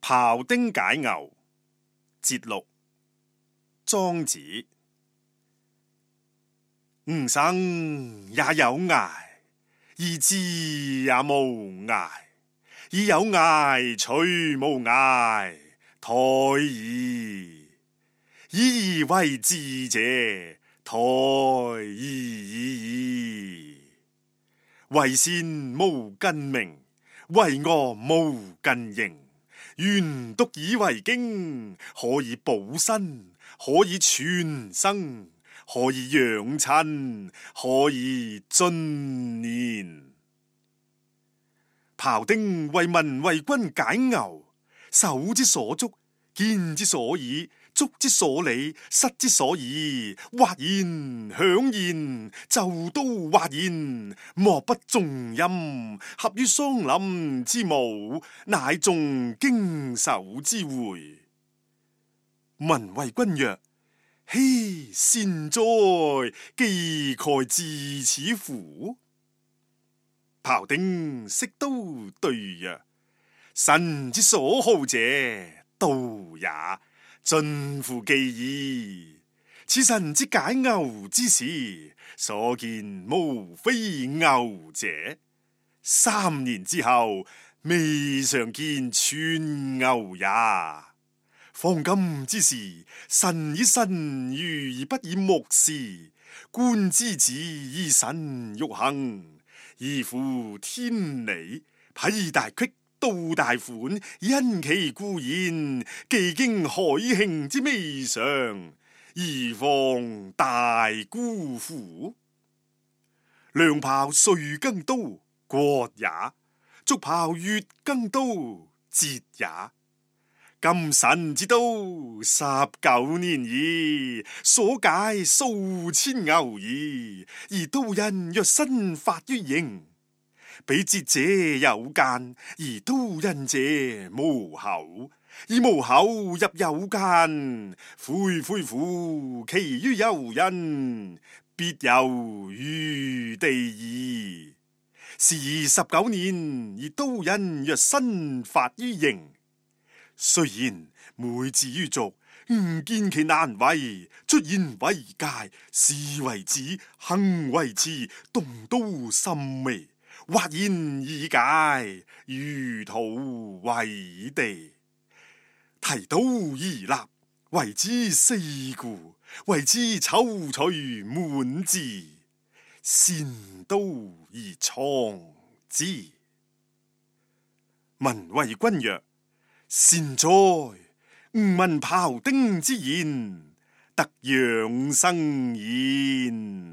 庖丁解牛節錄。莊子。吾生也有涯，而志也無涯。以有涯隨無涯，殆矣。以義為志者，殆矣。為善無近名，為惡無近刑。原獨以為經，可以保身，可以全生，可以養親，可以盡年。庖丁為民為君解牛，手之所足，肩之所以，足之所理，膝之所以，或然響然，就都或然，莫不重音，合於桑林之舞，乃眾經手之會。民為君曰：希善哉！幾蓋至此乎？庖丁悉都對曰：臣之所好者，道也。盡乎技矣。此臣之解牛之事，所見無非牛者。3年之後，未嘗見全牛也。方今之時，臣以臣愚而不以目視，觀之子以身欲行，依乎天理，披大闢，蹈大款，因其固然，既經海慶之未嘗，而況大姑乎？良庖歲耕刀，割也；祝庖月耕刀，節也。今臣之刀19年矣，所解數千牛矣，而刀刃若新發於營。比節者有間，而刀刃者無口，而無口入有間，悔悔乎！其於有人，必有餘地矣。是以19年，而刀刃若新發於營。雖然每至於俗，吾見其難為，出言為戒，事為止，行為次，動刀甚微。或然以解，如土為地。提刀而立，為之四顧，為之躊躇滿志。善刀而藏之。民為君曰：善哉！吾聞庖丁之言，得養生焉。